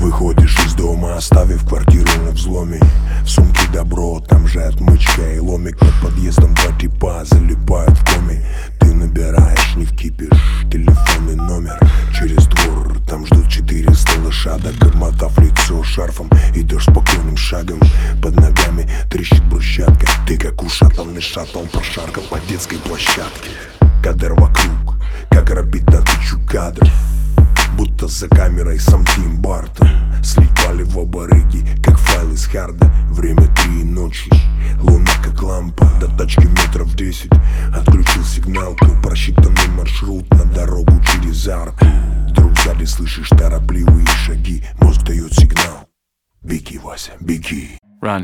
Выходишь из дома, оставив квартиру на взломе. В сумке добро, там же отмычка и ломик. Под подъездом два типа залипают в коме. Ты набираешь, не вкипишь, телефонный номер. Через двор, там ждут 400 лошадок. Обмотав лицо шарфом, идешь спокойным шагом. Под ногами трещит брусчатка. Ты как ушатанный шаттл прошаркал по детской площадке. Кадр вокруг, как орбит на 1000 кадров. Будто за камерой сам Тим Бартон. Слипали в оба рыги, как файл из харда. Время 3 ночи, луна как лампа. До тачки метров 10, отключил сигналку. Просчитанный маршрут на дорогу через арку. Вдруг сзади слышишь торопливые шаги. Мозг дает сигнал: беги, Вася, беги. Run.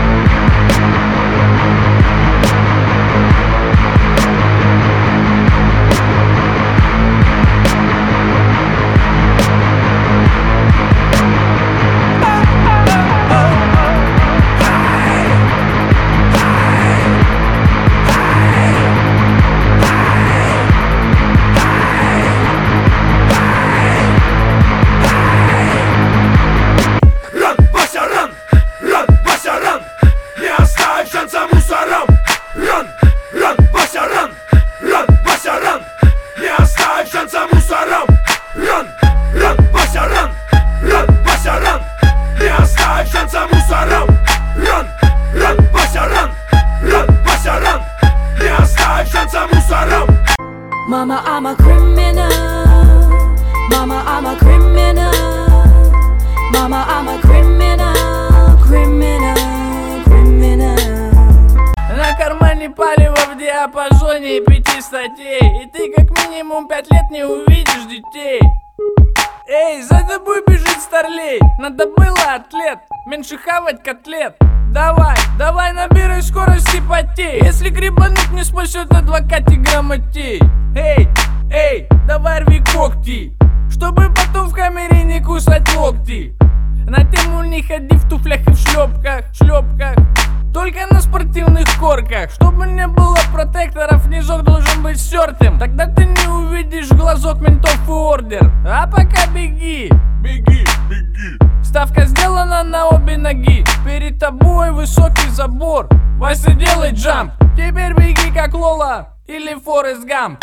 Mama, I'm a criminal. Mama, I'm a criminal. Mama, I'm a criminal. Criminal. На кармане палево в диапазоне 5 статей. И ты как минимум 5 лет не увидишь детей. Эй, за тобой бежит старлей. Надо было, атлет, меньше хавать котлет. Давай, набирай скорость и потей. Если грибануть не спасет адвокат и грамотей. Эй, давай рви когти, чтобы потом в камере не кусать локти. На тему не ходи в туфлях и в шлепках. Только на спортивных корках. Чтобы не было протекторов, низок должен быть стертым. Тогда ты не увидишь глазок ментов и ордер. А пока беги. Ставка сделана на обе ноги. Перед тобой высокий забор. Вася, делай джамп. Теперь беги как Лола или Форест Гамп.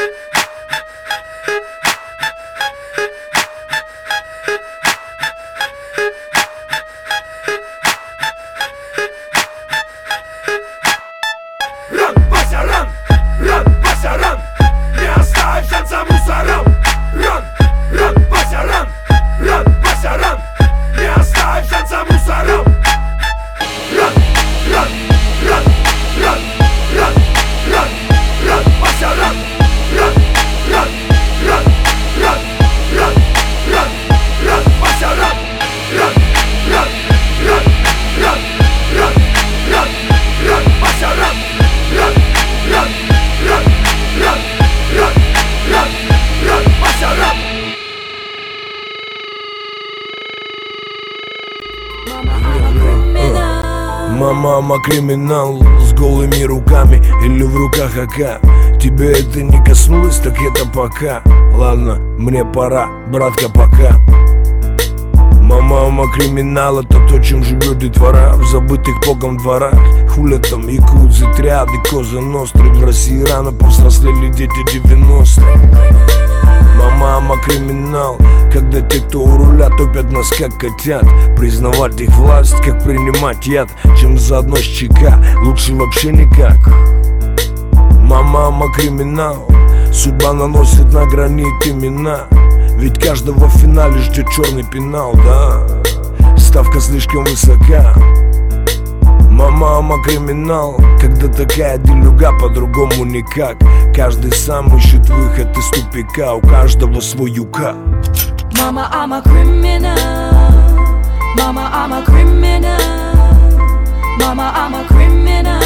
Мама, криминал с голыми руками или в руках АК. Тебе это не коснулось, так это пока. Ладно, мне пора, братка, пока. Мама, криминал, это то, чем живет детвора в забытых богом дворах. Хулят там якудзы, триады, коза ностры. В России рано повзрослели дети 90-х. Мама, криминал, когда те, кто у руля, топят нас как котят. Признавать их власть, как принимать яд. Чем заодно с ЧК, лучше вообще никак. Мама, криминал, судьба наносит на гранит имена. Ведь каждого в финале ждет черный пенал, да. Ставка слишком высока. Мама, криминал, когда такая делюга, по-другому никак. Каждый сам ищет выход из тупика, у каждого свой юка. Mama, I'm a criminal. Mama, I'm a criminal. Mama, I'm a criminal.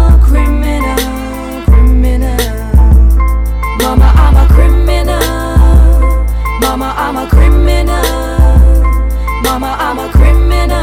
Mama, I'm a criminal. Mama, I'm a criminal. Mama, I'm a criminal.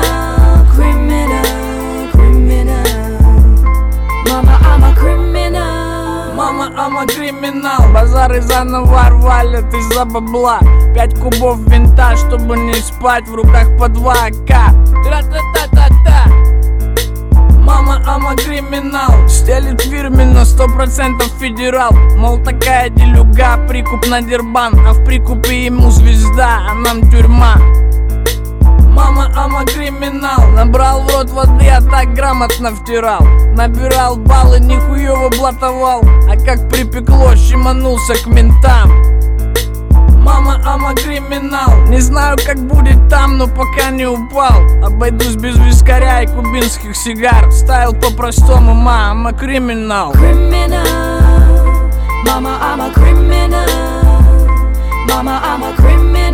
Mama, I'm a criminal. Мама, I'm a criminal. Базар и заново рвали из-за бабла. 5 кубов винта, чтобы не спать, в руках по 2 АК. Тра-та-та-та-та. Мама, ама криминал, стелит фирменно, 100% федерал. Мол, такая делюга, прикуп на дербан, а в прикупе ему звезда, а нам тюрьма. Мама, ама криминал, набрал в рот воды, а так грамотно втирал. Набирал баллы, нихуёво блатовал, а как припекло, щеманулся к ментам. Мама, ама криминал, не знаю, как будет там, но пока не упал. Обойдусь без вискаря и кубинских сигар. Стайл по-простому, мама, криминал. Criminal, mama, I'm a criminal. Mama, I'm a criminal.